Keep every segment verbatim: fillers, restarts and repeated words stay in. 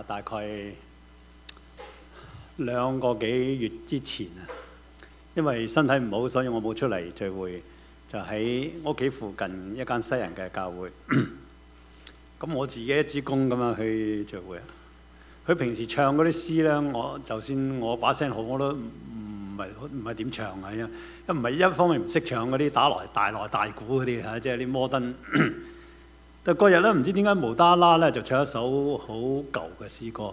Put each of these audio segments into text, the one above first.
大概兩個幾月之前啊，因為身體唔好，所以我冇出嚟聚會，就喺屋企附近一間西人嘅教會。咁我自己一支公咁樣去聚會。佢平時唱嗰啲詩咧，我就算我把聲好，我都唔係唔係點唱啊！一唔係一方面唔識唱嗰啲打來大來大鼓嗰啲嚇，即係啲摩登。但嗰日咧，唔知點解無啦啦咧就唱一首好舊嘅詩歌。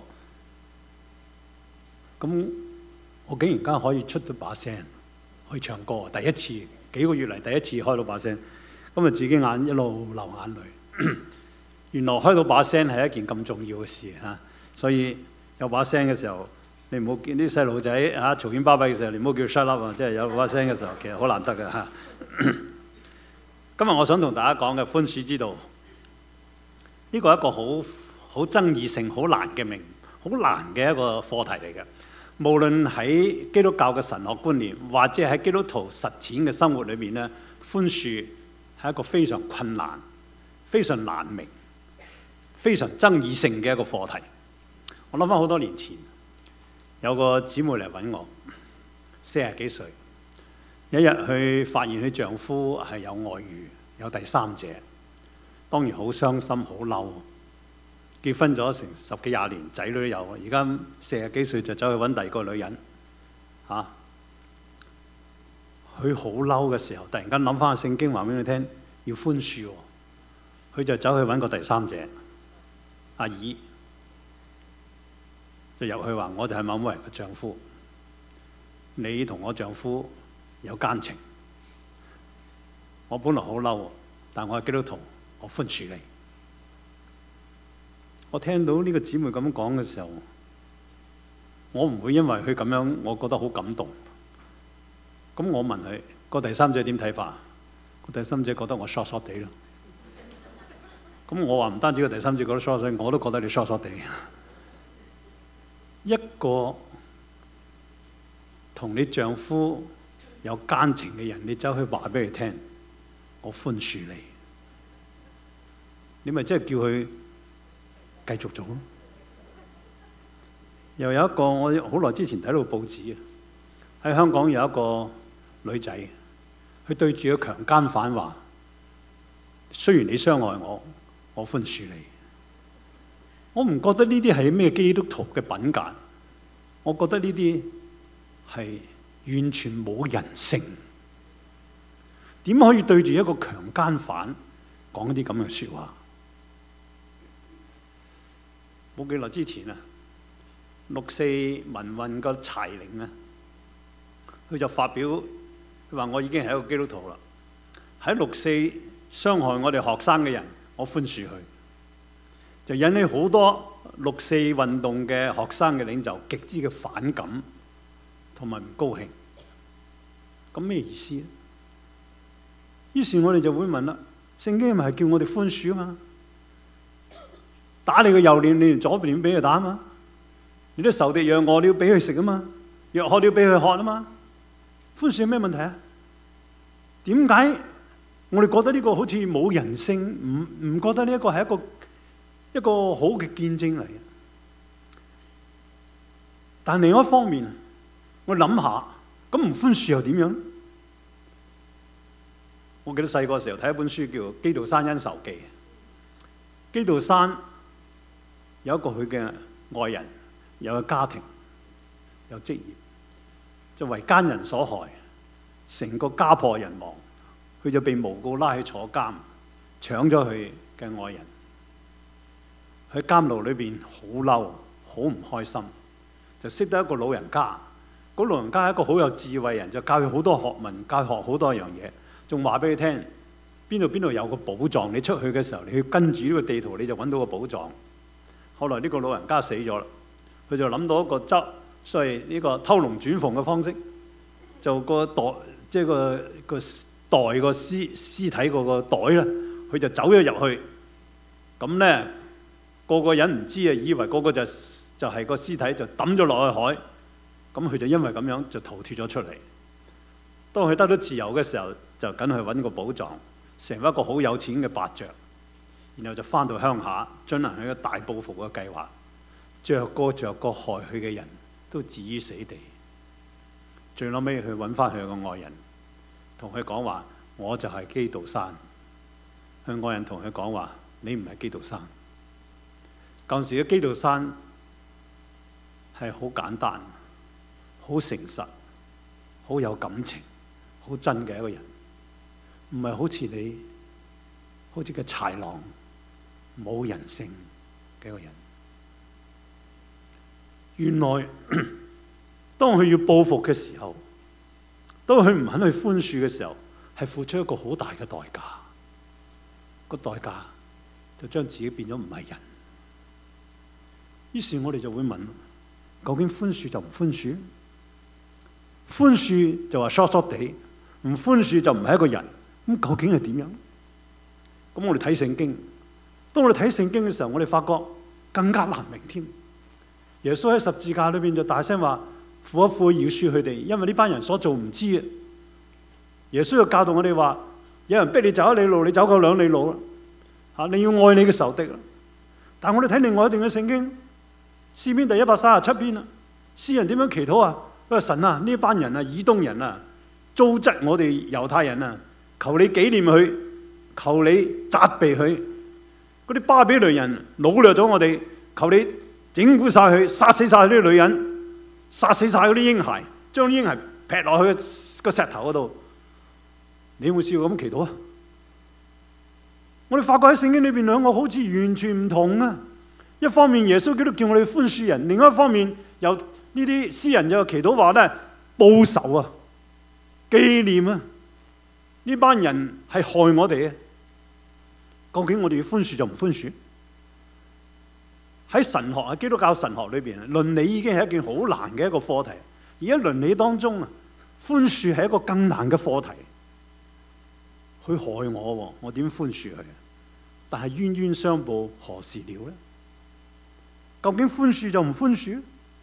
咁我竟然間可以出到把聲，可以唱歌，第一次幾個月嚟第一次開到把聲。咁啊自己眼一路流眼淚。原來開到把聲係一件咁重要嘅事嚇。所以有把聲嘅時候，你唔好見啲細路仔嚇嘈喧巴閉嘅時候，你唔好叫 shut up 啊！即係有把聲嘅時候，其實好難得嘅嚇。今日我想同大家講嘅寬恕之道，呢個係一個好好爭議性、好難嘅名、好難嘅一個課題嚟嘅。無論喺基督教嘅神學觀念，或者喺基督徒實踐嘅生活裏面咧，寬恕係一個非常困難、非常難明、非常爭議性嘅一個課題。我諗翻好多年前，有個姊妹嚟揾我，四十幾歲，有一日佢發現佢丈夫係有外遇，有第三者，當然好傷心、好嬲。結婚咗成十幾廿年，仔女都有，而家四十幾歲就走去揾第二個女人，嚇、啊。佢好嬲嘅時候，突然間諗翻聖經話俾佢聽，要寬恕喎，佢就走去揾個第三者，阿姨。就入去話：我就係某某人嘅丈夫，你同我丈夫有奸情。我本來好嬲，但我係基督徒，我寬恕你。我聽到呢個姊妹咁講嘅時候，我唔會因為佢咁樣，我覺得好感動。咁我問佢：個第三者點睇法？個第三者覺得我傻傻地咯。咁我話唔單止個第三者覺得傻傻地，我都覺得你傻傻地。一個同你丈夫有奸情嘅人，你走去話俾佢聽，我寬恕你，你咪即係叫佢繼續做咯。又有一個我好耐之前睇到報紙啊，喺香港有一個女仔，佢對住個強姦犯話：雖然你傷害我，我寬恕你。我唔覺得呢啲係咩基督徒嘅品格，我覺得呢啲係完全冇人性。點可以對住一個強姦犯講啲咁嘅説話？冇幾耐之前啊，六四民運個柴玲啊，佢就發表，佢話我已經係一個基督徒啦，喺六四傷害我哋學生嘅人，我寬恕佢。就引起好多六四運動嘅學生嘅領袖極之嘅反感同埋唔高興。咁咩意思咧？於是我哋就會問啦：聖經咪係叫我哋寬恕啊嘛？打你個右臉，你連左邊俾佢打啊嘛？你啲仇敵讓餓，你要俾佢食啊嘛？若渴你要俾佢喝啊嘛？寬恕有咩問題啊？點解我哋覺得呢個好似冇人性？唔唔覺得呢一個係一個一個好嘅見證嚟？但另一方面，我諗下，咁唔寬恕又點樣？我記得細個時候睇一本書叫《基道山恩仇記》。基道山有一個佢嘅愛人，有個家庭，有職業，就為奸人所害，成個家破人亡，佢就被誣告拉去坐監，搶咗佢嘅愛人。喺監牢裏邊好嬲，好唔開心，就識得一個老人家。嗰老人家係一個好有智慧人，就教佢好多學問，教佢學好多樣嘢，仲話俾佢聽邊度邊度有個寶藏。你出去嘅時候，你要跟住呢個地圖，你就揾到個寶藏。後來呢個老人家死咗啦，佢就諗到一個執，所以呢個偷龍轉鳳嘅方式，就個袋即係個個袋個屍屍體嗰個袋咧，佢就走咗入去，咁咧。個個人唔知啊，以為個個就就係個屍體就抌咗落去海，咁佢就因為咁樣就逃脫咗出嚟。當佢得到自由嘅時候，就緊去揾個寶藏，成為一個好有錢嘅伯爵，然後就翻到鄉下進行一個大報復嘅計劃。 着過着過害佢嘅人都置於死地。最後尾去揾翻佢個愛人，同佢講話：我就係基道山。佢愛人同佢講話：你唔係基道山。舊時嘅基道山係好簡單、好誠實、好有感情、好真嘅一個人，唔係好似你好似個豺狼，冇人性嘅一個人。原來當佢要報復嘅時候，當佢唔肯去寬恕嘅時候，係付出一個好大嘅代價。個代價就將自己變咗唔係人。於是我哋就會問：究竟寬恕就唔寬恕？寬恕就話疏疏地，唔寬恕就唔係一個人。咁究竟係點樣？咁我哋睇聖經，當我哋睇聖經嘅時候，我哋發覺更加難明添。耶穌喺十字架裏邊就大聲話：父啊父啊，饒恕佢哋，因為呢班人所做唔知啊。耶穌又教導我哋話：有人逼你走一里路，你走夠兩里路啦。吓，你要愛你嘅仇敵啦。但係我哋睇另外一段嘅聖經，詩篇第一百三十七篇啊，詩人點樣祈禱啊？佢話：神啊，呢班人啊，以東人啊，糟質我哋猶太人啊，求你紀念佢，求你責備佢。嗰啲巴比倫人擄掠咗我哋，求你整蠱晒佢，殺死晒啲女人，殺死晒嗰啲嬰孩，將啲嬰孩劈落去個石頭嗰度。你有冇試過咁祈禱啊？我哋發覺喺聖經裏邊兩個好似完全唔同啊！一方面耶穌基督叫我哋寬恕人，另外一方面有呢啲詩人就祈禱話咧，報仇啊、紀念啊，呢班人係害我哋啊！究竟我哋要寬恕就唔寬恕？喺神學啊，基督教神學裏邊，倫理已經係一件好難嘅一個課題。而喺倫理當中啊，寬恕係一個更難嘅課題。佢害我，我點寬恕佢？但係冤冤相報何時了呢？究竟寬恕就唔寬恕？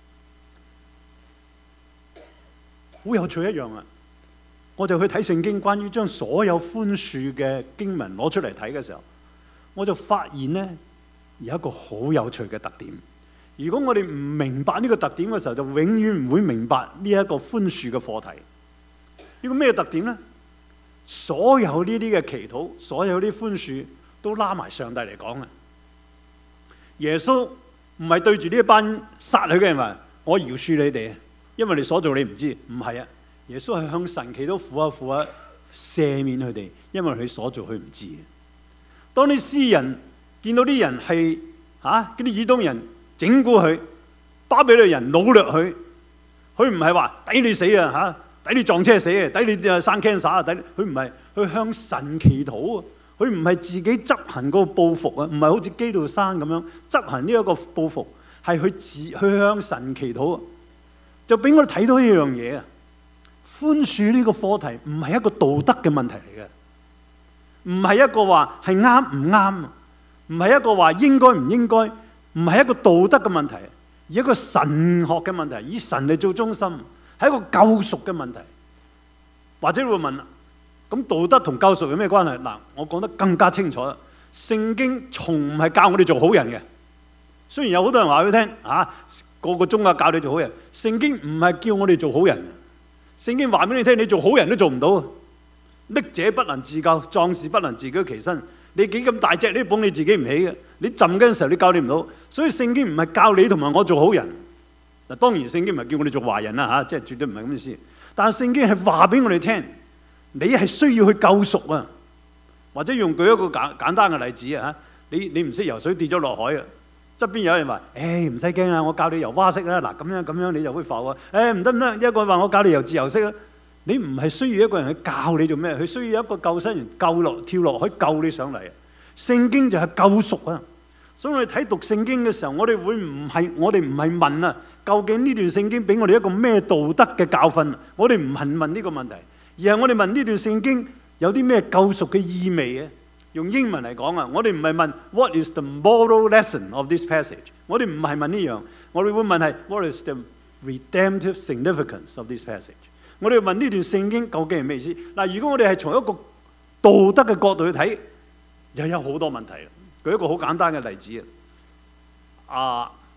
好有趣一樣啊！我就去睇聖經，關於將所有寬恕嘅經文攞出嚟睇嘅時候，我就發現呢，有一個好有趣嘅特點。如果我哋唔明白呢個特點嘅時候，就永遠唔會明白呢一個寬恕嘅課題。呢個咩特點呢？所有呢啲嘅祈禱，所有啲寬恕都拉埋上帝嚟講啊！耶穌唔係對住呢一班殺佢嘅人話：我饒恕你哋，因為你所做你唔知。唔係啊！耶穌係向神祈禱，父啊父啊，赦免佢哋，因為佢所做佢唔知。當啲詩人見到啲人係嚇嗰啲以東人整蠱佢，巴比倫人擄掠佢，佢唔係話抵你死啊嚇！抵你撞車死啊！抵你生 cancer 啊！抵佢唔係去向神祈禱啊！佢唔係自己執行嗰個報復啊！唔係好似基道山咁樣執行呢一個報復，係去自去向神祈禱啊！就俾我哋睇到一樣嘢啊！寬恕呢個課題唔係一個道德嘅問題嚟嘅，唔係一個話係啱唔啱，唔係一個話應該唔應該，唔係一個道德嘅問題，而一個神學嘅問題，以神嚟做中心。係一個救贖嘅問題，或者會問啦，咁道德同救贖有咩關係？嗱，我講得更加清楚啦。聖經從唔係教我哋做好人嘅，雖然有好多人話俾佢聽，啊，個個宗教教你做好人，聖經唔係叫我哋做好人。聖經話俾你聽，你做好人都做唔到，溺者不能自救，壯士不能自舉其身。你幾咁大隻，你都捧你自己唔起嘅。你浸嗰陣時候，你救你唔到。所以聖經唔係教你同埋我做好人。嗱，當然聖經唔係叫我哋做壞人啦嚇，即係絕對唔係咁嘅意思。但係聖經係話俾我哋聽，你係需要去救贖啊，或者用舉一個簡簡單嘅例子啊嚇，你你唔識游水跌咗落海啊，側邊有人話：誒唔使驚啊，我教你游蛙式啦，嗱咁樣咁樣你就會浮啊。誒唔得唔得，一個話我教你游自由式啊。你唔係需要一個人去教你做咩，佢需要一個救生員救落跳落去救你上嚟。聖經就係救贖啊，所以我哋睇讀聖經嘅時候，我哋會唔係我哋唔係問啊。究竟呢段聖經俾我哋一個咩道德嘅教訓？我哋唔係問呢個問題，而係我哋問呢段聖經有啲咩救贖嘅意味嘅。用英文嚟講啊，我哋唔係問 What is the moral lesson of this passage？ 我哋唔係問呢樣，我哋會問係 What is the redemptive significance of this passage？ 我哋問呢段聖經究竟係咩意思？嗱，如果我哋係從一個道德嘅角度去睇，又有好多問題。舉一個好簡單嘅例子啊。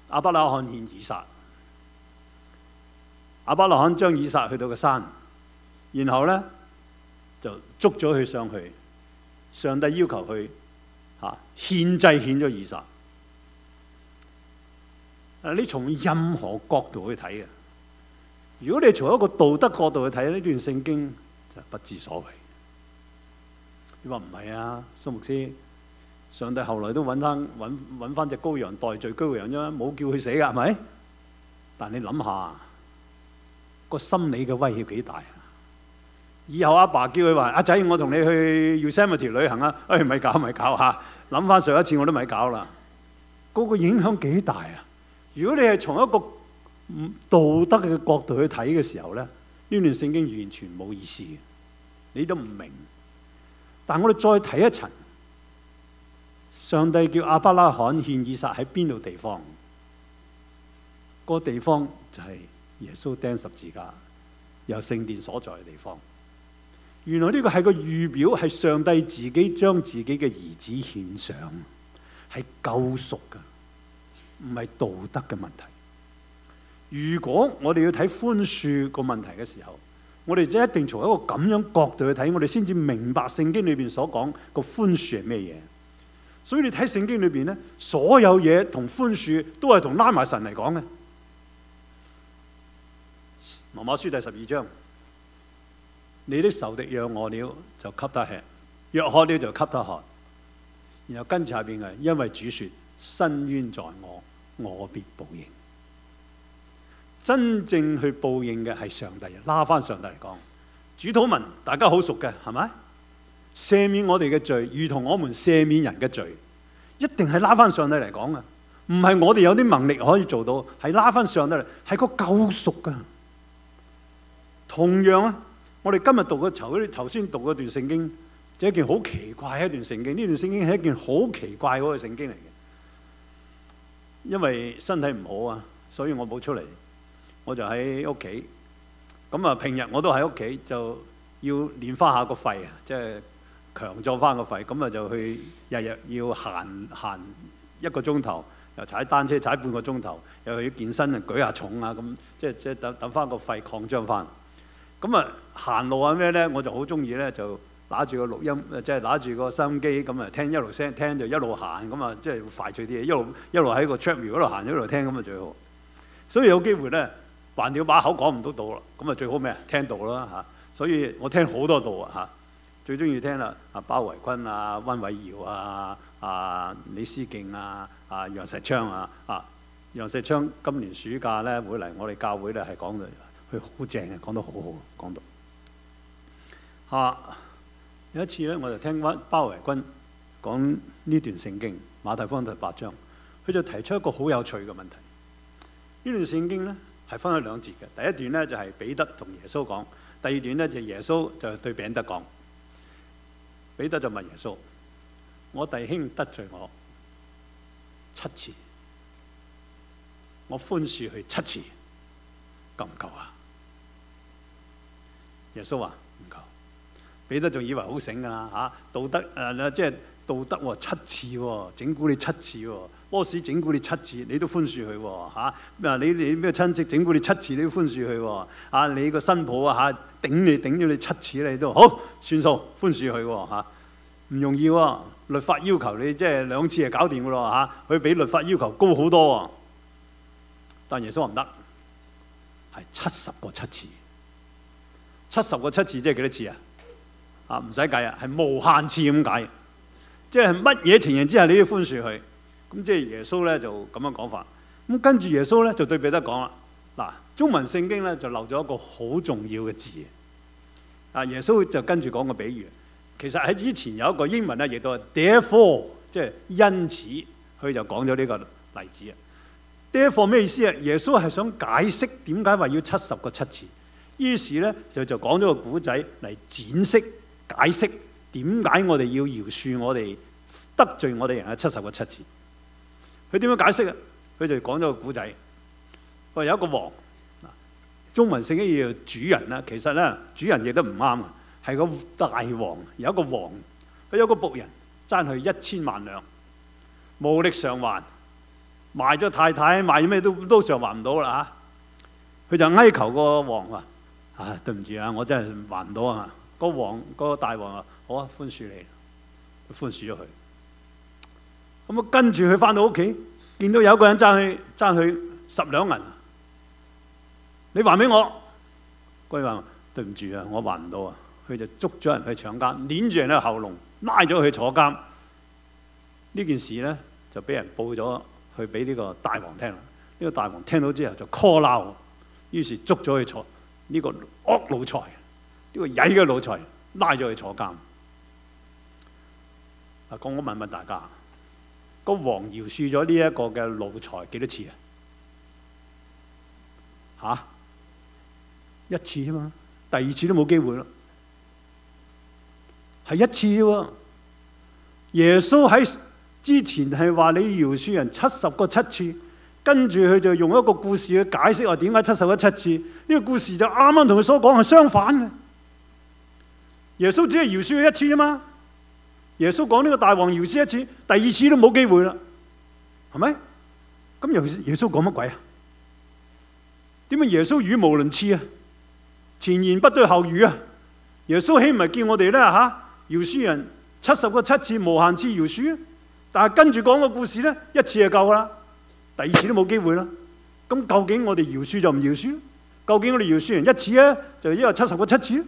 亞伯拉罕獻以撒，亞伯拉罕將以撒去到個山，然後咧就捉咗佢上去，上帝要求佢嚇獻祭獻咗以撒。誒，你從任何角度去睇嘅，如果你從一個道德角度去睇呢段聖經就不知所謂。你話唔係啊，蘇牧師？上帝後來都揾翻揾揾翻隻羔羊代罪羔羊啫，冇叫佢死噶，係咪？但你諗下個心理嘅威脅幾大啊！以後阿爸叫佢話：阿仔，我同你去 Yosemite 旅行啊！哎，咪搞咪搞嚇！諗翻上一次我都咪搞啦。嗰個影響幾大啊！如果你係從一個道德嘅角度去睇嘅時候咧，呢段聖經完全冇意思嘅，你都唔明。但我哋再睇一層。上帝叫亞伯拉罕獻以撒喺邊度地方？嗰個地方就係耶穌釘十字架，有聖殿所在嘅地方。原來呢個係個預表，係上帝自己將自己嘅兒子獻上，係救贖嘅，唔係道德嘅問題。如果我哋要睇寬恕個問題嘅時候，我哋就一定從一個咁樣角度去睇，我哋先至明白聖經裏邊所講個寬恕係咩嘢。所以你睇聖經裏邊咧，所有嘢同寬恕都係同拉埋神嚟講嘅。羅馬書第十二章，你的仇敵若餓了，就給他吃；若渴了，就給他喝。然後跟住下邊嘅，因為主說：伸冤在我，我必報應。真正去報應嘅係上帝，拉翻上帝嚟講，主禱文大家好熟嘅，係咪？赦免我哋嘅罪，如同我們赦免人嘅罪，一定係拉翻上帝嚟講嘅，唔係我哋有啲能力可以做到，係拉翻上帝嚟，係個救贖㗎。同樣啊，我哋今日讀嘅頭頭先讀嗰段聖經，就係一件好奇怪嘅一段聖經。呢段聖經係一件好奇怪嗰個聖經嚟嘅，因為身體唔好啊，所以我冇出嚟，我就喺屋企。咁啊，平日我都喺屋企，就要練翻下個肺啊，即係強壯翻個肺。咁啊，就去日日要行行一個鐘頭，又踩單車踩半個鐘頭，又去健身啊，舉下重啊，咁即係即係等等翻個肺擴張翻。咁啊，行路啊咩咧，我就好中意咧，就拿住個錄音，即係拿住個收音機咁啊，聽一路聲聽就一路行，咁啊即係快脆啲嘢，一路一路喺個 treadmill 嗰度行，一路聽咁啊最好。所以有機會咧，橫掂把口講唔到道啦，咁啊最好咩啊？聽道啦嚇。所以我聽好多道啊嚇，最中意聽啦啊包維坤啊、溫偉耀啊、啊李思敬啊、啊楊石昌啊啊楊石昌今年暑假咧會嚟我哋教會咧係講嘅。佢好正嘅，講得好好，講到嚇、啊。有一次咧，我就聽翻包維君講呢段聖經馬太福音第八章，佢就提出一個好有趣嘅問題。呢段聖經咧係分咗兩節嘅，第一段咧就係彼得同耶穌講，第二段咧就耶穌就對彼得講。彼得就問耶穌：我弟兄得罪我七次，我寬恕佢七次，夠唔夠啊？耶穌話唔夠，彼得仲以為好醒㗎啦嚇，道德誒即係道德喎，七次喎，整蠱你七次喎，boss整蠱你七次，你都寬恕佢喎嚇，咩你你咩親戚整蠱你七次，你都寬恕佢喎，啊你個新抱啊嚇頂你頂咗你七次你都好算數寬恕佢喎嚇，唔容易喎，律法要求你即係兩次就搞掂㗎咯嚇，佢比律法要求高好多喎，但耶穌話唔得，係七十個七次。七十個七次即係幾多次啊？啊唔使計啊，係無限次咁解。即係乜嘢情形之下你要寬恕佢？咁即係耶穌咧就咁樣講法。咁跟住耶穌咧就對彼得講啦。嗱，中文聖經咧就漏咗一個好重要嘅字。啊，耶穌就跟住講個比喻。其實喺之前有一個英文咧，亦都係 therefore， 即係因此，佢就講咗呢個例子啊。therefore 咩意思啊？耶穌係想解釋點解話要七十個七次。於是咧就就講咗個古仔嚟展釋解釋點解我哋要饒恕我哋得罪我哋人嘅七十個七次。佢點樣解釋啊？佢就講咗個古仔。佢話有一個王，中文聖經叫主人啦，其實咧主人亦都唔啱啊，係個大王。有一個王，佢有個僕人爭佢一千萬兩，無力償還。 賣咗太太，賣咩都都償還唔到啦嚇。佢就哀求個王話：啊，對唔住啊，我真係還唔到啊！個王嗰個大王話：好啊，寬恕你，寬恕咗佢。咁啊，跟住佢翻到屋企，見到有一個人爭佢爭佢十兩銀，你還俾我。佢話：對唔住啊，我還唔到啊。佢就捉咗人去搶監，攆住人嘅喉嚨，拉咗佢坐監。呢件事咧就俾人報咗去俾呢個大王聽啦。呢個大王聽到之後就 call 鬧，於是捉咗佢坐呢個惡奴才，呢個曳嘅奴才，拉咗佢坐監。啊，咁我問問大家，個王饒恕咗呢一個嘅奴才幾多次啊？嚇，一次啊嘛，第二次都冇機會啦，係一次喎。耶穌喺之前係話你饒恕人七十個七次，跟住佢就用一個故事去解釋話點解七十個七次。呢個故事就啱啱同佢所講係相反嘅。耶穌只係饒恕佢一次啊嘛。耶穌講呢個大王饒恕一次，第二次都冇機會啦，係咪？咁耶穌講乜鬼啊？點解耶穌語無倫次啊？前言不對後語啊！耶穌豈唔係叫我哋咧嚇饒恕人七十個七次無限次饒恕？但係跟住講個故事咧，一次就夠啦，第二次都冇機會啦。咁究竟我哋饒恕就唔饒恕？究竟我哋饒恕人一次咧，就因為七十個七次咧？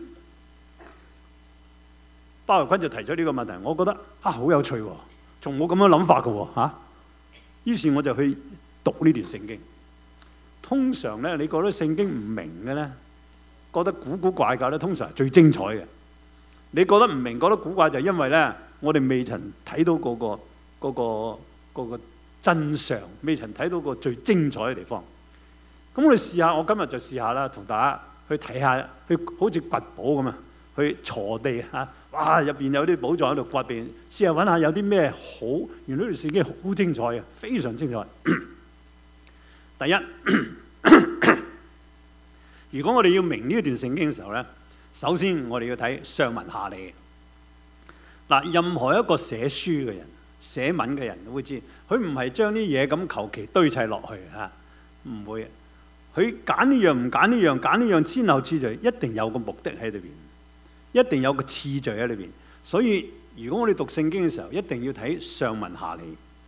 包維君就提出呢個問題，我覺得啊好有趣喎，從冇咁樣諗法嘅喎嚇。於是我就去讀呢段聖經。通常咧，你覺得聖經唔明嘅咧，覺得古古怪怪咧，通常係最精彩嘅。你覺得唔明、覺得古怪，就係因為咧，我哋未曾睇到嗰個嗰個嗰個真相，未曾睇到個最精彩嘅地方。咁我哋試下，我今日就試下啦，同大家去睇下，去好似掘寶咁啊，去鋤地嚇，哇！入邊有啲寶藏喺度掘邊，試下揾下有啲咩好。原來呢段聖經好精彩嘅，非常精彩。第一，如果我哋要明呢一段聖經嘅時候咧，首先我哋要睇上文下理。嗱，任何一個寫書嘅人、寫文嘅人都會知，佢唔係將啲嘢咁求其堆砌落去嚇，唔會。佢揀呢樣唔揀呢樣，揀呢樣先後次序，一定有個目的喺裏邊，一定有個次序喺裏邊。所以如果我哋讀聖經嘅時候，一定要睇上文下理。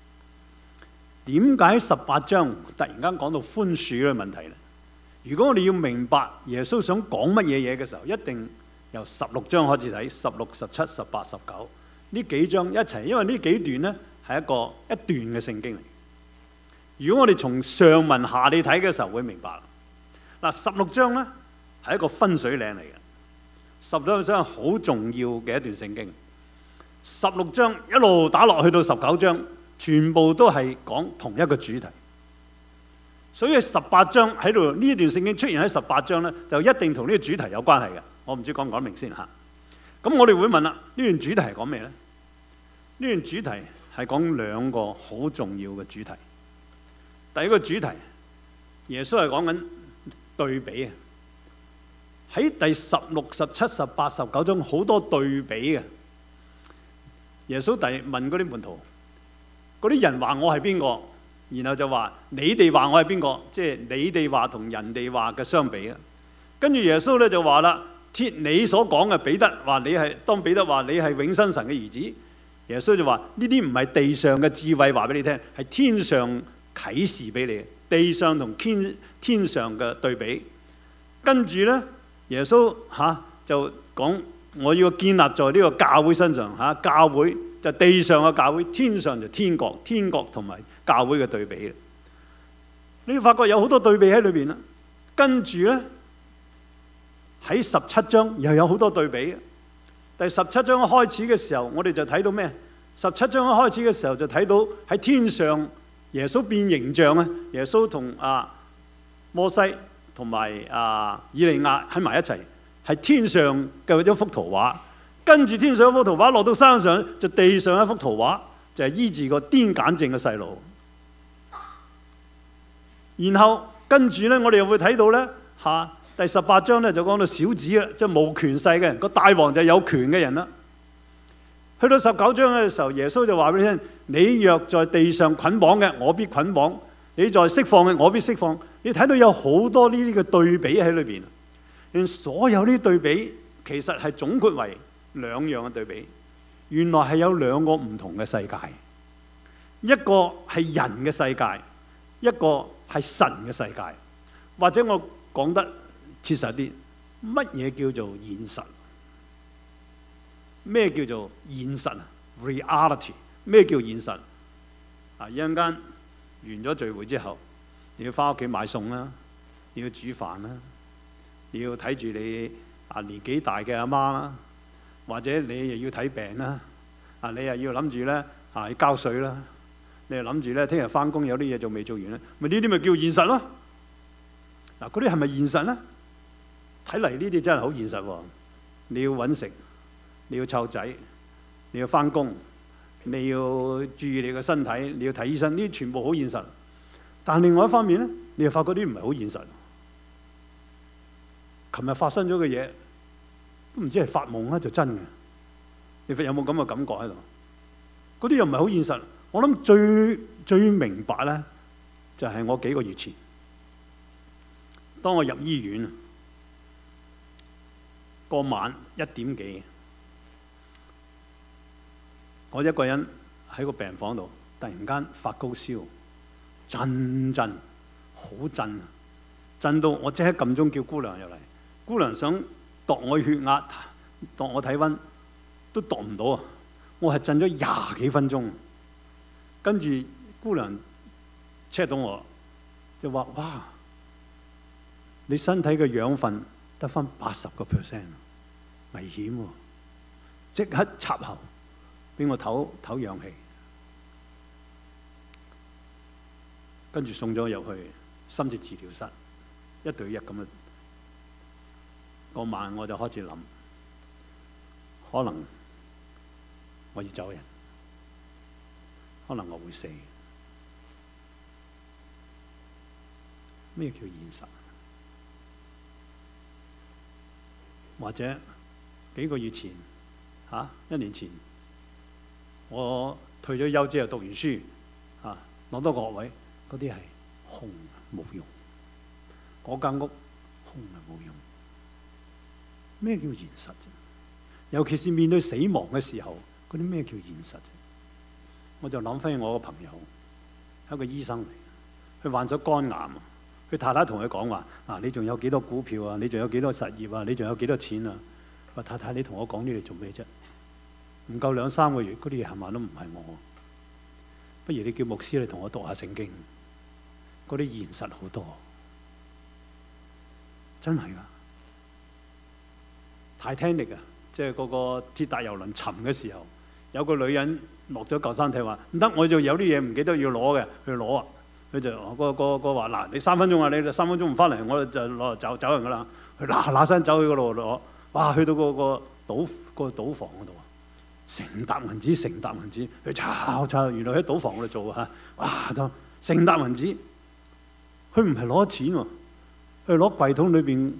點解十八章突然間講到寬恕嘅問題呢？如果我哋要明白耶穌想講乜嘢嘢嘅時候，一定由十六章開始睇，十六、十七、十八、十九呢幾章一齊，因為呢幾段呢係一個一段嘅聖經嚟。如果我哋從上文下理睇嘅時候，會明白啦。嗱，十六章呢係一個分水嶺嚟嘅，十六章係好重要嘅一段聖經。十六章一路打落去到十九章，全部都係講同一個主題。所以十八章喺度呢段聖經出現喺十八章呢，就一定同呢個主題有關係嘅。我唔知講唔講明先嚇。咁我哋會問啦，呢段主題係講咩呢？呢段主題係講兩個好重要嘅主題。第一個主題，耶穌係講緊對比啊！喺第十六、十七、十八、十九章好多對比嘅。耶穌第問嗰啲門徒，嗰啲人話我係邊個？然後就話你哋話我係邊個？即係你哋話同人哋話嘅相比啊！跟住耶穌咧就話啦，貼你所講嘅彼得話你係，當彼得話你係永生神嘅兒子，耶穌就話呢啲唔係地上嘅智慧話俾你聽，係天上啟示俾你，地上同天天上嘅對比。跟住咧，耶穌嚇、啊、就講我要建立在呢個教會身上嚇、啊，教會就地上嘅教會，天上就天國，天國同埋教會嘅對比。你會發覺有好多對比喺裏邊啦。跟住咧喺十七章又有好多對比。第十七章開始嘅時候，我哋就睇到咩？十七章開始嘅時候就睇到喺天上耶穌變形象啊！耶穌同啊摩西同埋啊以利亞喺埋一齊，係天上嘅一幅圖畫。跟住天上一幅圖畫落到山上，就地上一幅圖畫，就係醫治個癲癇症嘅細路。然後跟住咧，我哋又會睇到咧嚇第十八章咧就講到小子啦，即係無權勢嘅人，個大王就係有權嘅人啦。去到十九章嘅時候，耶穌就話俾你聽：你若在地上捆綁嘅，我必捆綁； 你在釋放嘅，我必釋放。你睇到有好多呢啲嘅對比喺裏邊。所有呢啲對比其實係總括為兩樣嘅對比。原來係有兩個唔同嘅世界，一個係人嘅世界，一個係神嘅世界。或者我講得切實啲，乜嘢叫做現實？咩叫做現實啊 ？Reality 咩叫現實？啊，一陣間完咗聚會之後，你要翻屋企買餸啦，你要煮飯啦，你要睇住你啊年紀大嘅阿媽啦，或者你又要睇病啦，啊你又要諗住咧啊要交稅啦，你又諗住咧聽日翻工有啲嘢仲未做完咧，咪呢啲咪叫現實咯？嗱，嗰啲係咪現實咧？睇嚟呢啲真係好現實喎！你要揾食，你要湊仔，你要翻工，你要注意你嘅身體，你要睇醫生，呢啲全部好現實。但另外一方面咧，你又發覺啲唔係好現實。琴日發生咗嘅嘢，都唔知係發夢咧就真嘅。你有冇咁嘅感覺喺度？嗰啲又唔係好現實。我諗最最明白咧，就係我幾個月前，當我入醫院，個晚一點幾，我一個人喺個病房度，突然間發高燒，震震，好震，震到我即刻撳鐘叫姑娘入嚟。姑娘想度我血壓，度我體溫，都度唔到啊！我係震咗廿幾分鐘，跟住姑娘 check 到我，就話：哇！你身體嘅養分得返八十個 percent， 危險喎！即刻插喉，俾我唞唞氧氣，跟住送咗入去深切治療室，一對一咁樣。嗰晚我就開始諗，可能我要走人，可能我會死。咩叫現實？或者幾個月前嚇、啊，一年前，我退咗休之後讀完書嚇，攞多個學位，嗰啲係空冇用。嗰間屋空係冇用。咩叫現實？尤其是面對死亡嘅時候，嗰啲咩叫現實？我就諗翻起我個朋友，係一個醫生嚟，佢患咗肝癌啊。佢太太同佢講話：啊，你仲有幾多股票啊？你仲有幾多實業啊？你仲有幾多錢啊？話太太，你同我講呢啲做咩啫？唔夠兩三個月，嗰啲嘢係咪都唔係我？不如你叫牧師你同我讀下聖經，嗰啲現實好多，真係噶。Titanic 啊，即係嗰個鐵達遊輪沉嘅時候，有個女人落咗舊山體話：唔得，我就有啲嘢唔記得要攞嘅，去攞啊！佢就個個個話：嗱，你三分鐘啊，你三分鐘唔翻嚟，我就攞走走人噶啦。佢嗱嗱聲走去嗰度攞，哇！去到個個賭個賭房嗰度啊，成沓銀紙，成沓銀紙，佢抄抄，原來喺賭房嗰度做嚇，哇！就成沓銀紙，佢唔係攞錢喎，佢攞櫃桶裏邊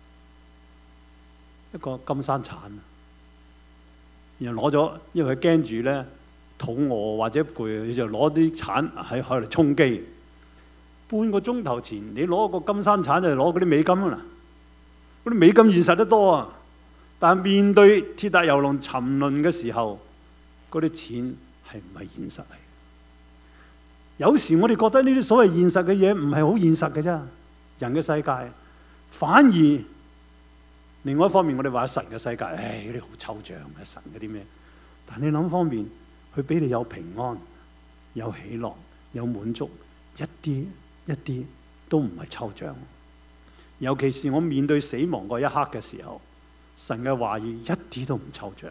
一個金山橙，然後攞咗，因為佢驚住咧肚餓或者攰，佢就攞啲橙喺喺度充飢。半個鐘頭前，你攞個金山橙就攞嗰啲美金啊！嗰啲美金現實得多啊，但係面對鐵達遊輪沉淪嘅時候，嗰啲錢係唔係現實嚟？有時我哋覺得呢啲所謂現實嘅嘢唔係好現實嘅啫，人嘅世界。反而另外一方面，我哋話神嘅世界，唉，嗰啲好抽象嘅神嗰啲咩？但你諗方面，佢俾你有平安、有喜樂、有滿足，一啲一啲都唔係抽象。尤其是我面對死亡嗰一刻嘅時候，神嘅話語一啲都唔抽象。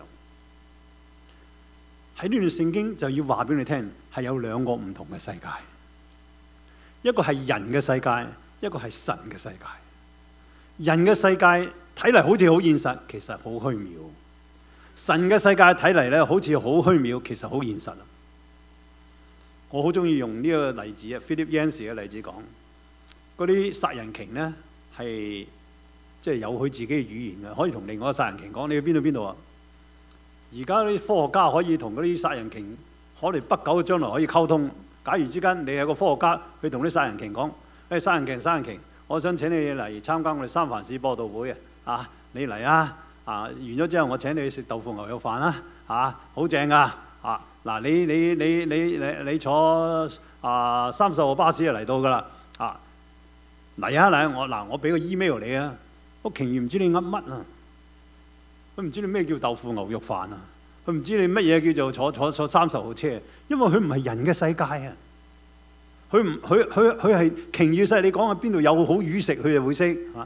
喺呢段聖經就要話俾你聽，係有兩個唔同嘅世界，一個係人嘅世界，一個係神嘅世界。人嘅世界睇嚟好似好現實，其實好虛渺；神嘅世界睇嚟咧，好似好虛渺，其實好現實。我好中意用呢個例子啊 ，Philip Yancey 嘅例子講，嗰啲殺人鯨咧係即係有佢自己嘅語言嘅，可以同另外一個殺人鯨講：你去邊度邊度啊？而家啲科學家可以同嗰啲殺人鯨，可能不久嘅將來可以溝通， 假如之間你係個科學家，去同啲殺人鯨講：誒殺人鯨，殺人鯨，我想請你嚟參加我哋三藩市播道會啊！啊，你嚟啊！啊，完咗之後，我請你去食豆腐牛肉飯啦！啊，好正噶！啊，嗱，你你你你你你坐啊三十號巴士就嚟到噶啦！啊，嚟啊嚟！我嗱，我俾個 email 你啊！個鯨魚唔知你噏乜啊！佢唔知你咩叫豆腐牛肉飯啊！佢唔知你乜嘢叫做坐坐坐三十號車，因為佢唔係人嘅世界啊！佢唔佢佢佢係鯨魚世，你講喺邊度有好魚食，佢就會識嚇。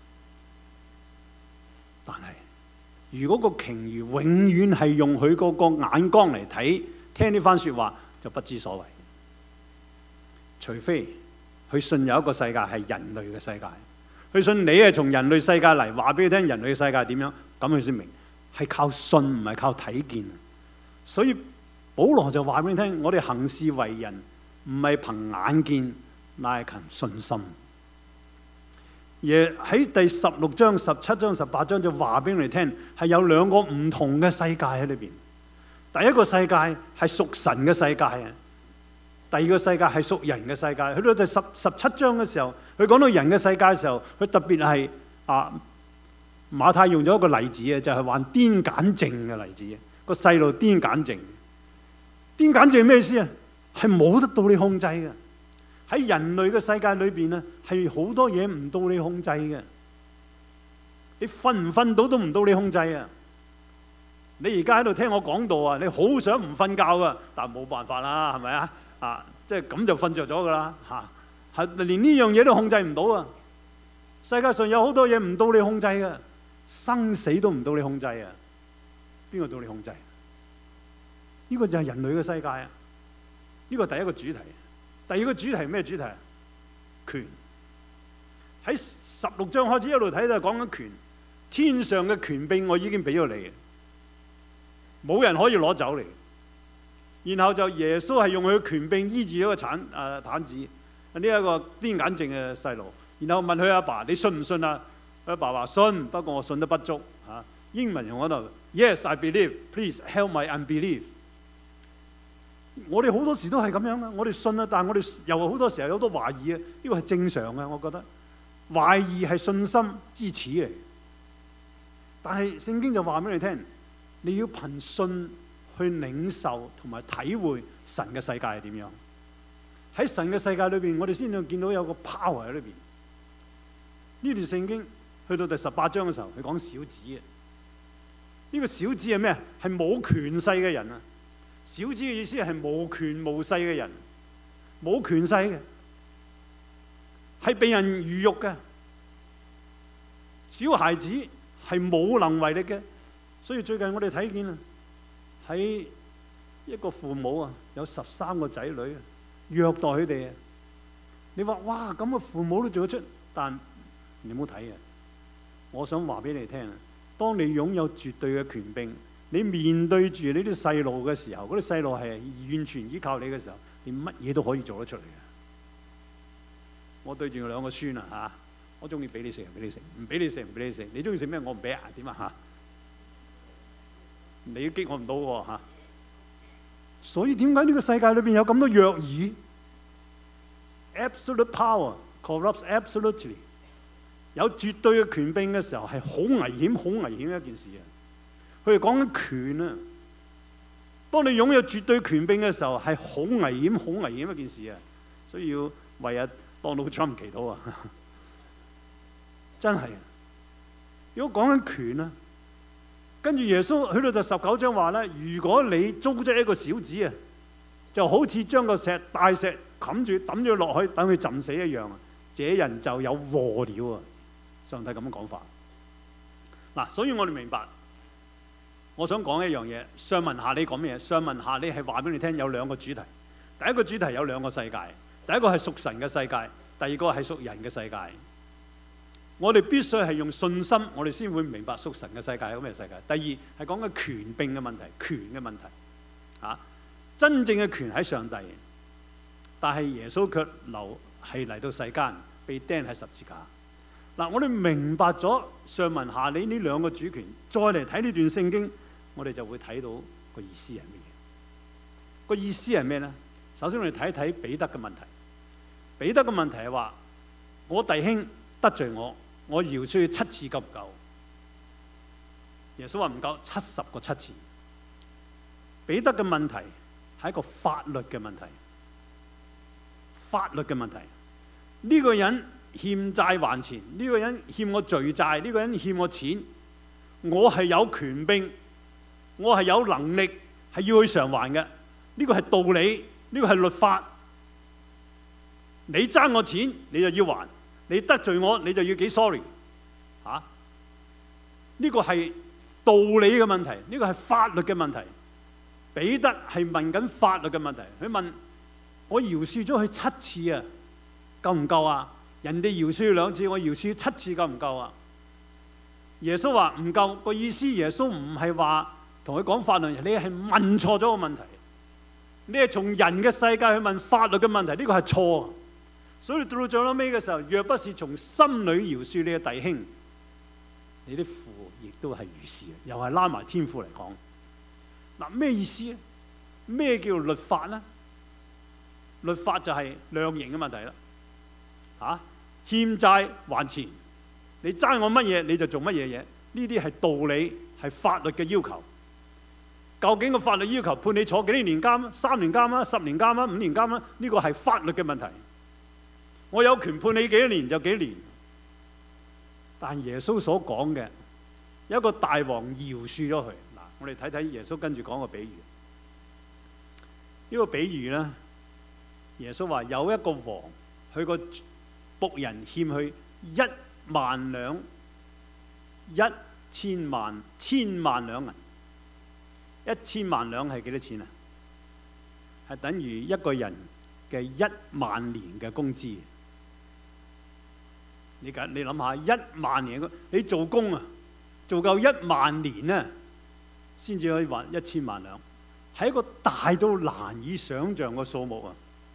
但係如果個鯨魚永遠係用佢嗰個眼光嚟睇聽呢番説話，就不知所謂。除非佢信有一個世界係人類嘅世界，佢信你係從人類世界嚟，話俾佢聽人類嘅世界係點樣，咁佢先明。係靠信，唔係靠睇見。所以保羅就話俾你聽：我哋行事為人唔係憑眼見，乃係憑信心。而喺第十六章、十七章、十八章就話俾你哋聽，係有兩個唔同嘅世界喺裏邊。第一個世界係屬神嘅世界啊，第二個世界係屬人嘅世界。去到第十十七章嘅時候，佢講到人嘅世界嘅時候，佢特別係啊。馬太用咗一個例子啊，就係患癲癇症嘅例子。個細路癲癇症，癲癇症咩意思啊？係冇得到你控制嘅。喺人類嘅世界裏邊啊，係好多嘢唔到你控制嘅。你瞓唔瞓到都唔到你控制啊！你而家喺度聽我講道啊，你好想唔瞓覺噶，但係冇辦法啦，係咪啊？啊，即係咁就瞓着咗噶啦嚇，係連呢樣嘢都控制唔到啊！世界上有好多嘢唔到你控制嘅。生死都唔到你控制啊！邊個到你控制？呢個就係人類嘅世界啊！呢個第一個主題。第二個主題係咩主題？權。喺十六章開始一路睇都係講緊權。天上嘅權柄我已經俾咗你，冇人可以攞走嚟。然後就耶穌係用佢嘅權柄醫治咗個癱誒癱子，呢、這、一個癲癇症嘅細路。然後問佢阿爸，爸：你信唔信啊？佢阿爸話信，不過我信得不足嚇。英文用嗰度 Yes, I believe. Please help my unbelief。我哋好多時都係咁樣啊！我哋信啊，但係我哋又好多時候有好多懷疑啊。呢個係正常嘅，我覺得懷疑係信心之始嚟。但係聖經就話俾你聽，你要憑信去領受同埋體會神嘅世界係點樣。喺神嘅世界裏邊，我哋先至見到有個 power 喺裏邊。呢段聖經。去到第十八章嘅時候，佢講小子啊。呢個小子係咩？係冇權勢嘅人啊。小子嘅意思係無權無勢嘅人，冇權勢嘅，係被人侮辱嘅。小孩子係冇能為力嘅。所以最近我哋睇見啊，喺一個父母啊，有十三個仔女虐待佢哋啊。你話哇，咁嘅父母都做得出，但你唔好睇啊。我想話俾你聽啊，當你擁有絕對嘅權柄，你面對住呢啲細路嘅時候，嗰啲細路係完全依靠你嘅時候，你乜嘢都可以做得出嚟嘅。我對住我兩個孫啊嚇，我中意俾你食就俾你食，唔俾你食唔俾你食，你中意食咩我唔俾啊？點啊嚇？你激我唔到喎嚇。所以點解呢個世界裏邊有咁多虐兒 ？Absolute power corrupts absolutely。有絕對嘅權柄嘅時候係好危險、好危險嘅一件事啊！佢哋講緊權啊，當你擁有絕對權柄嘅時候係好危險、好危險一件事啊！所以要為阿 Donald Trump 祈禱啊！真係，如果講緊權啊，跟住耶穌去到就十九章話咧，如果你糟質一個小子啊，就好似將個石大石冚住抌咗落去，等佢浸死一樣啊！這人就有禍了啊！上帝咁樣講法，嗱，所以我哋明白。我想講一樣嘢，上文下理講咩嘢？上文下理係話俾你聽有兩個主題。第一個主題有兩個世界，第一個係屬神嘅世界，第二個係屬人嘅世界。我哋必須係用信心，我哋先會明白屬神嘅世界係咩世界。第二係講緊權柄嘅問題，權嘅問題。啊，真正嘅權喺上帝，但係耶穌卻留係嚟到世間，被釘喺十字架。嗱，我哋明白咗上文下理呢兩個主權，再嚟睇呢段聖經，我哋就會睇到個意思係咩嘢？個意思係咩咧？ 首先我哋睇一睇彼得嘅問題。彼得嘅問題係話：我弟兄得罪我，我饒恕七次夠唔夠？耶穌話唔夠，七十個七次。彼得嘅問題係一個法律嘅問題，法律嘅問題。呢個人欠債還錢，呢個人欠我罪債，呢個人欠我錢，我係有權柄，我係有能力係要去償還嘅。呢個係道理，呢個係律法。你爭我錢，你就要還；你得罪我，你就要幾 sorry 嚇。呢個係道理嘅問題，呢個係法律嘅問題。彼得係問緊法律嘅問題，佢問我饒恕咗佢七次啊，夠唔夠啊？人哋饒恕兩次，我饒恕七次夠唔夠啊？耶穌話唔夠，個意思耶穌唔係話同佢講法律，你係問錯咗個問題，你係從人嘅世界去問法律嘅問題，呢個係錯。所以到到最尾嘅時候，若不是從心裏饒恕你嘅弟兄，你啲父亦都係如是，又係拉埋天父嚟講。嗱，咩意思咧？咩叫律法咧？律法就係量刑嘅問題啦。嚇、啊，欠債還錢，你爭我乜嘢你就做乜嘢嘢，呢啲係道理，係法律嘅要求。究竟個法律要求判你坐幾多年監？三年監啊，十年監啊，五年監啊？呢個係法律嘅問題。我有權判你幾多年就幾年。但耶穌所講嘅有一個大王饒恕咗佢。嗱，我哋睇睇耶穌跟住講個比喻。呢個比喻咧，耶穌話有一個王，佢個僕人欠佢一萬兩、一千萬、千萬兩銀。一千萬兩係幾多錢啊？係等於一個人嘅一萬年嘅工資。你緊你諗下，一萬年你做工啊，做夠一萬年啊，先至可以還一千萬兩，係一個大到難以想像嘅數目啊！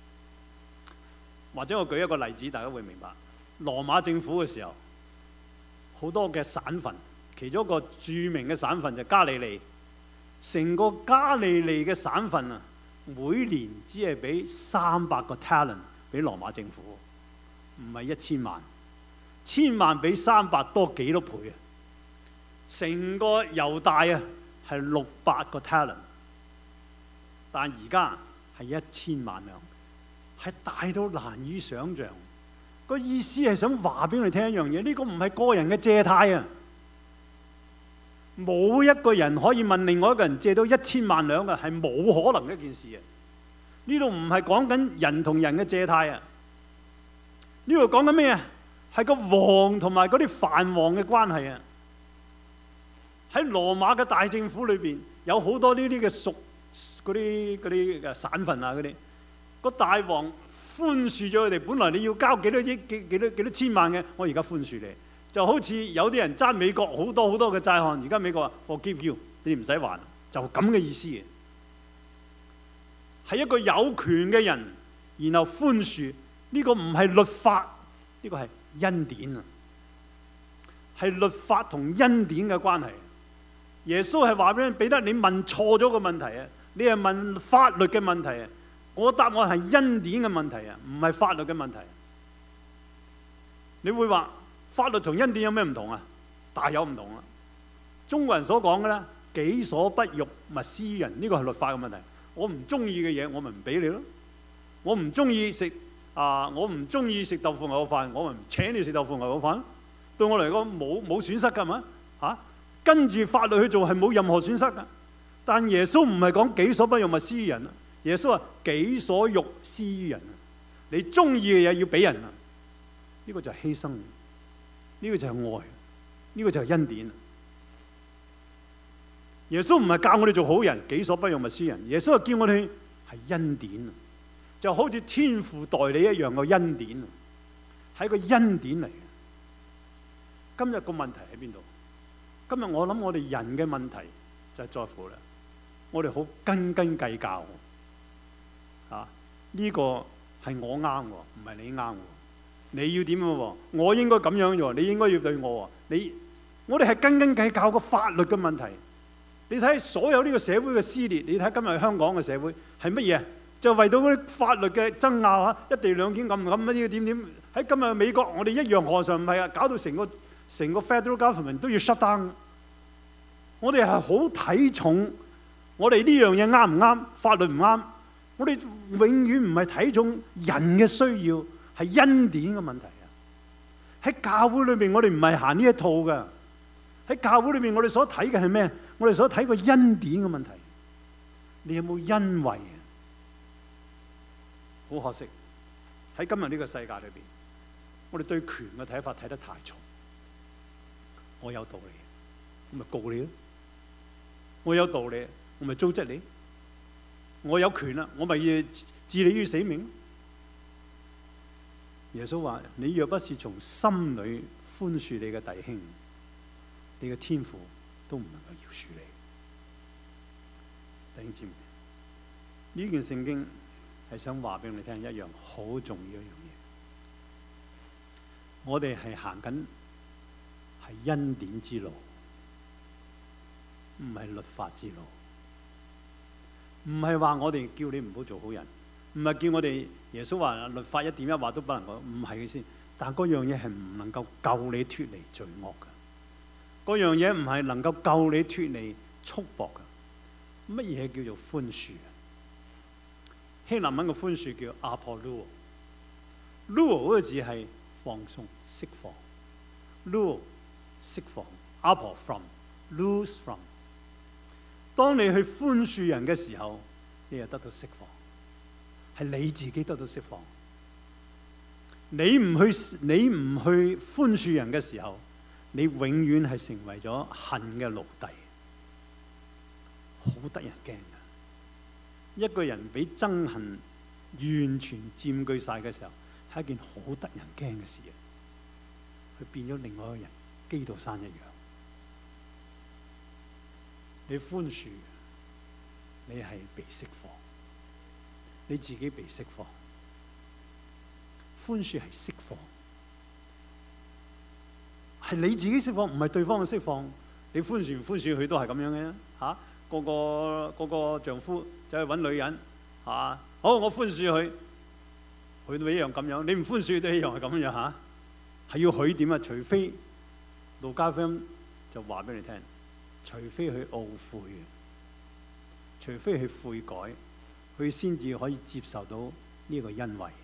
或者我舉一個例子，大家會明白。羅馬政府嘅時候，好多嘅省份，其中一個著名嘅省份就加利利。成個加利利嘅省份啊，每年只係俾三百個 talent 俾羅馬政府，唔係一千萬。千萬比三百多幾多倍啊！成個猶大啊係六百個 talent， 但而家係一千萬兩，係大到難以想像。個意思係想話俾你聽一樣嘢，呢個唔係個人嘅借貸啊！冇一個人可以問另外一個人借到一千萬兩嘅，係冇可能嘅一件事啊！呢度唔係講緊人同人嘅借貸啊！呢度講緊咩啊？係個王同埋嗰啲藩王嘅關係啊！喺羅馬嘅大政府裏邊，有好多呢啲嘅屬嗰啲嗰啲嘅省份啊，嗰啲個大王寬恕咗佢哋。本來你要交幾多億、幾幾多幾多千萬嘅，我而家寬恕你。就好似有啲人爭美國好多好多嘅債項，而家美國話 forgive you，你唔使還，就咁嘅意思嘅。係一個有權嘅人，然後寬恕，呢個唔係律法，呢個係恩典啊，係律法同恩典嘅關係。耶穌係話俾你，彼得，你問錯咗個問題啊！你係問法律嘅問題啊！我答案係恩典嘅問題啊，唔係法律嘅問題。你會話法律同恩典有咩唔同啊？大有唔同啊！中國人所講嘅咧，己所不欲，勿施於人，呢個係律法嘅問題。我唔中意嘅嘢，我咪唔俾你咯。我唔中意食啊，我唔中意食豆腐牛肉飯，我咪唔請你食豆腐牛肉飯。對我嚟講冇冇損失㗎嘛？嚇，跟住法律去做係冇任何損失㗎。但耶穌唔係講己所不欲，勿施於人啊。耶穌話己所欲，施於人啊。你中意嘅嘢要俾人啊，呢個就係犧牲，呢個就係愛，呢個就係恩典。耶穌唔係教我哋做好人，己所不欲，勿施於人。耶穌係叫我哋係恩典啊，就好似天父待你一樣嘅恩典啊，係一個恩典嚟嘅。今日個問題喺邊度？今日我諗我哋人嘅問題就係在乎啦，我哋好斤斤計較啊！呢個係我啱喎，唔係你啱喎。你要點喎？我應該咁樣喎，你應該要對我喎。你我哋係斤斤計較個法律嘅問題。你睇所有呢個社會嘅撕裂，你睇今日香港嘅社會係乜嘢？ 就為到嗰啲法律嘅爭拗啊，一地兩檢咁咁乜嘢點點。喺今日美國，我哋一樣何嘗唔係啊？搞到成個成個 federal government 都要 shut down。我哋係好睇重我哋呢樣嘢啱唔啱，法律唔啱。我哋永遠唔係睇重人嘅需要，係恩典嘅問題啊！喺教會裏面，我哋唔係行呢一套嘅。喺教會裏面，我哋所睇嘅係咩？我哋所睇個恩典嘅問題。你有冇恩惠啊？好可惜，喺今日呢個世界裏邊，我哋對權嘅睇法睇得太重。我有道理，我咪告你咯；我有道理，我咪糟質你；我有權啦，我咪置你於死命。耶穌話：你若不是從心裏寬恕你嘅弟兄，你嘅天父都唔能夠饒恕你。弟兄姊妹，呢件聖經係想話俾你聽一樣好重要一樣嘢。我哋係行緊係恩典之路，唔係律法之路。唔係話我哋叫你唔好做好人，唔係叫我哋耶穌話律法一點一畫都不能講，唔係嘅先。但嗰樣嘢係唔能夠救你脫離罪惡嘅，嗰樣嘢唔係能夠救你脫離束縛嘅。乜嘢叫做寬恕？希臘文嘅寬恕叫 apoluo，luo 嗰個字係放鬆、釋放 ，luo 釋放 ，apo from，loose from。當你去寬恕人嘅時候，你又得到釋放，係你自己得到釋放。你唔去，你唔去寬恕人嘅時候，你永遠係成為咗恨嘅奴隸，好得人驚㗎。一個人俾憎恨完全佔據晒嘅時候，係一件好得人驚嘅事啊！佢變咗另外一個人，基督山一樣。你寬恕，你係被釋放，你自己被釋放。寬恕係釋放，係你自己釋放，唔係對方嘅釋放。你寬恕唔寬恕佢都係咁樣嘅嚇、啊。個個個個丈夫就去揾女人嚇、啊，好，我寬恕佢，佢都一樣咁樣。你唔寬恕都一樣係咁樣嚇，係、啊、要佢點啊？除非路加福音就話俾你聽，除非佢懊悔，除非佢悔改，佢先至可以接受到呢個恩惠。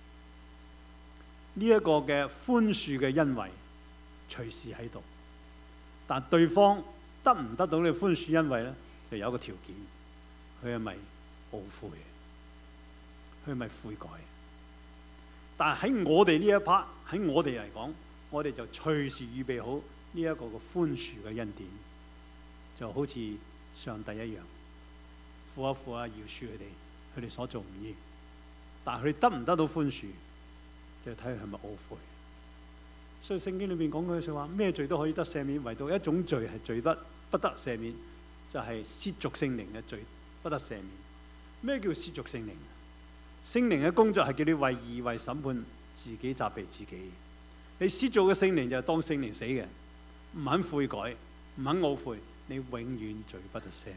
呢、這、一個嘅寬恕嘅恩惠隨時喺度，但對方得唔得到呢個寬恕恩惠咧，就有一個條件，佢係咪懊悔？佢係咪悔改？但係喺我哋呢一 part， 喺我哋嚟講，我哋就隨時預備好呢一個嘅寬恕嘅恩典，就好似上帝一樣，父啊父啊，饒恕佢哋，佢哋所做唔義。但係佢哋得唔得到寬恕，就睇佢係咪懊悔。所以聖經裏面講句説話，咩罪都可以得赦免，唯獨一種罪係罪得不得赦免，就係褻瀆聖靈嘅罪不得赦免。咩叫褻瀆聖靈？聖靈嘅工作係叫你為義為審判自己，責備自己。你褻瀆嘅聖靈就係當聖靈死嘅，唔肯悔改，唔肯懊悔，你永遠罪不得赦免。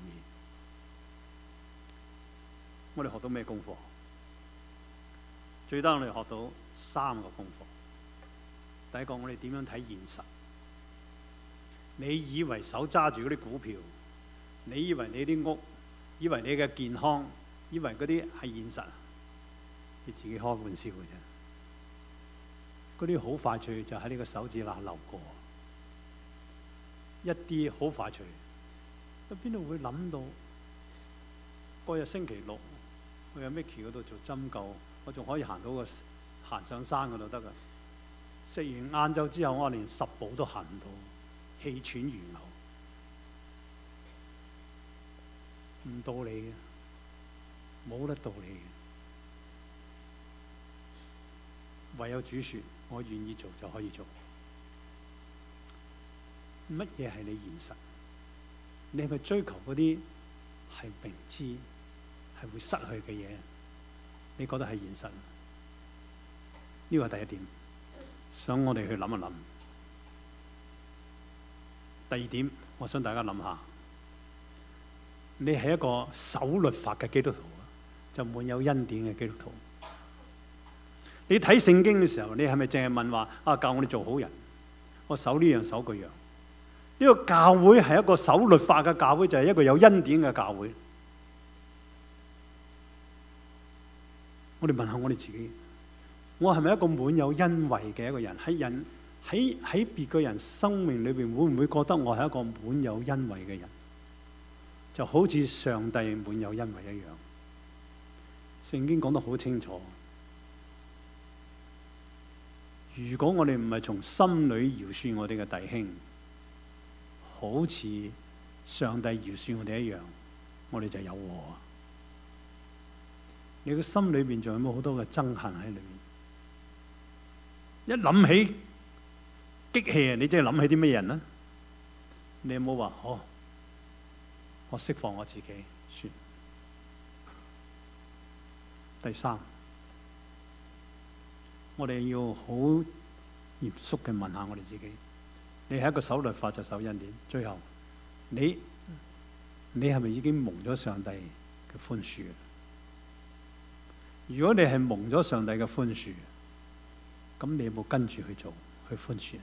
我哋學到咩功課？最低我哋學到三個功課。第一個，我哋點樣睇現實？你以為手揸住嗰啲股票，你以為你啲屋，以為你嘅健康，以為嗰啲係現實，你自己開玩笑嘅啫。嗰啲好快脆就喺呢個手指罅流過，一啲好快脆。邊度會諗到嗰日星期六去阿 Mickey 嗰度做針灸，我仲可以行到個行上山嗰度得㗎。食完晏晝之後，我連十步都行唔到，氣喘如牛，唔道理嘅，冇得道理嘅。唯有主説：我願意做就可以做。乜嘢係你現實？你係咪追求嗰啲係明知係會失去嘅嘢？你覺得係現實？呢個係第一點，想我哋去諗一諗。第二點，我想大家諗下，你係一個守律法嘅基督徒， 就滿有恩典嘅基督徒。你睇聖經嘅時候，你係咪淨係問話啊？教我哋做好人，我守呢樣守嗰樣。呢個教會係一個守律法嘅教會，就係一個有恩典嘅教會。我哋問下我哋自己，我係咪一個滿有恩惠嘅一個人？喺人喺喺別個人生命裏邊，會唔會覺得我係一個滿有恩惠嘅人？就好似上帝滿有恩惠一樣。聖經講得好清楚，如果我哋唔係從心裏饒恕我哋嘅弟兄，好似上帝饒恕我哋一樣，我哋就有禍。你個心裏邊仲有冇好多嘅憎恨喺裏面？一諗起激氣，你真係諗起啲咩人呢？你有冇話哦？我釋放我自己算。第三，我哋要好嚴肅嘅問下我哋自己：你係一個守律法就守恩典，最後你你係咪已經蒙咗上帝嘅寬恕？如果你係蒙咗上帝嘅寬恕，咁你有冇跟住去做，去寬恕人？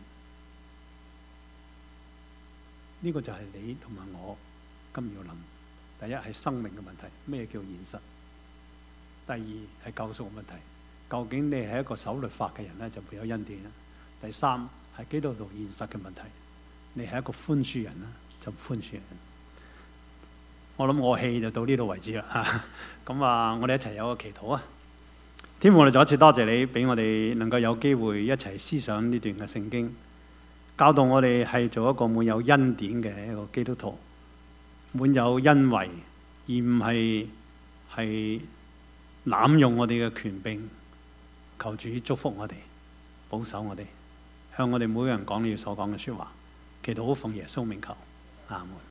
呢、這個就係你同埋我今要諗。第一係生命嘅問題，咩叫現實？第二係救贖嘅問題，究竟你係一個守律法嘅人咧，就會有恩典；第三係基督徒現實嘅問題，你係一個寬恕人啦，就寬恕人。我諗我氣就到呢度為止啦。咁啊，我哋一齊有個祈禱啊！天父，我哋再一次多謝你，俾我哋能夠有機會一齊思想呢段嘅聖經，教導我哋係做一個滿有恩典嘅一個基督徒，滿有恩惠，而唔係係濫用我哋嘅權柄。求主祝福我哋，保守我哋，向我哋每個人講你所講嘅說話。祈禱奉耶穌名求，阿門。